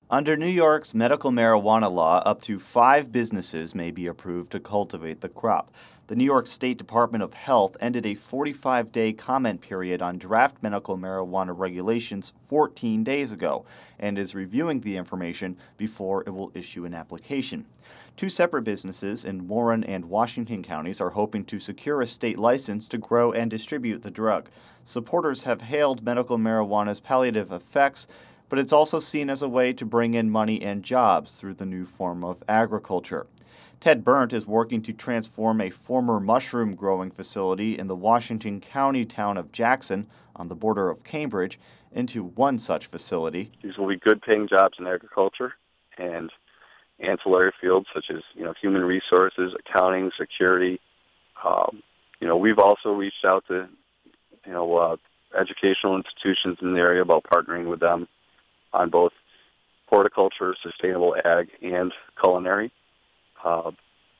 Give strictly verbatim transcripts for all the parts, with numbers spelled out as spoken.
Under New York's medical marijuana law, up to five businesses may be approved to cultivate the crop. The New York State Department of Health ended a forty-five day comment period on draft medical marijuana regulations fourteen days ago and is reviewing the information before it will issue an application. Two separate businesses in Warren and Washington counties are hoping to secure a state license to grow and distribute the drug. Supporters have hailed medical marijuana's palliative effects, but it's also seen as a way to bring in money and jobs through the new form of agriculture. Ted Berndt is working to transform a former mushroom growing facility in the Washington County town of Jackson, on the border of Cambridge, into one such facility. These will be good paying jobs in agriculture and ancillary fields such as, you know, human resources, accounting, security. Um, you know, we've also reached out to, you know, uh, educational institutions in the area about partnering with them on both horticulture, sustainable ag, and culinary. Uh,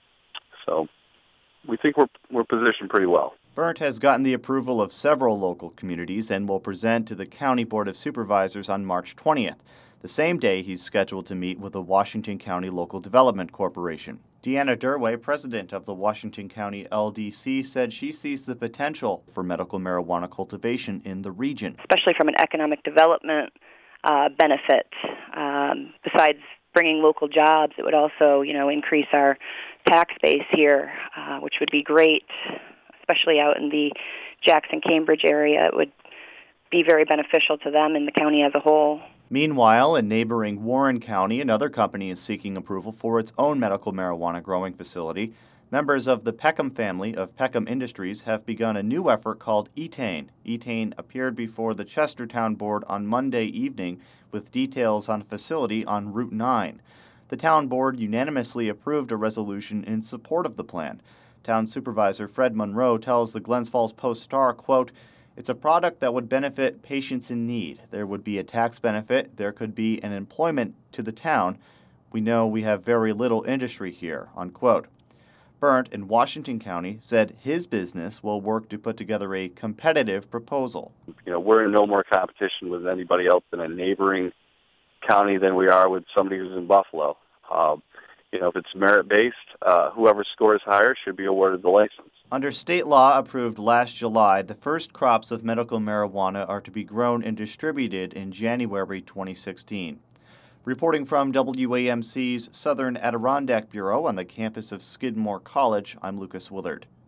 so we think we're we're positioned pretty well. Berndt has gotten the approval of several local communities and will present to the County Board of Supervisors on March twentieth. The same day, he's scheduled to meet with the Washington County Local Development Corporation. Deanna Durway, president of the Washington County L D C, said she sees the potential for medical marijuana cultivation in the region. Especially from an economic development uh, benefit. Um, besides bringing local jobs, it would also, you know, increase our tax base here, uh, which would be great, especially out in the Jackson-Cambridge area. It would be very beneficial to them and the county as a whole. Meanwhile, in neighboring Warren County, another company is seeking approval for its own medical marijuana growing facility. Members of the Peckham family of Peckham Industries have begun a new effort called Etain. Etain appeared before the Chestertown Board on Monday evening with details on a facility on Route nine. The town board unanimously approved a resolution in support of the plan. Town Supervisor Fred Monroe tells the Glens Falls Post-Star, quote, "It's a product that would benefit patients in need. There would be a tax benefit. There could be an employment to the town. We know we have very little industry here," unquote. Berndt in Washington County said his business will work to put together a competitive proposal. You know, we're in no more competition with anybody else in a neighboring county than we are with somebody who's in Buffalo. Um, you know, if it's merit-based, uh, whoever scores higher should be awarded the license. Under state law approved last July, the first crops of medical marijuana are to be grown and distributed in January twenty sixteen. Reporting from W A M C's Southern Adirondack Bureau on the campus of Skidmore College, I'm Lucas Willard.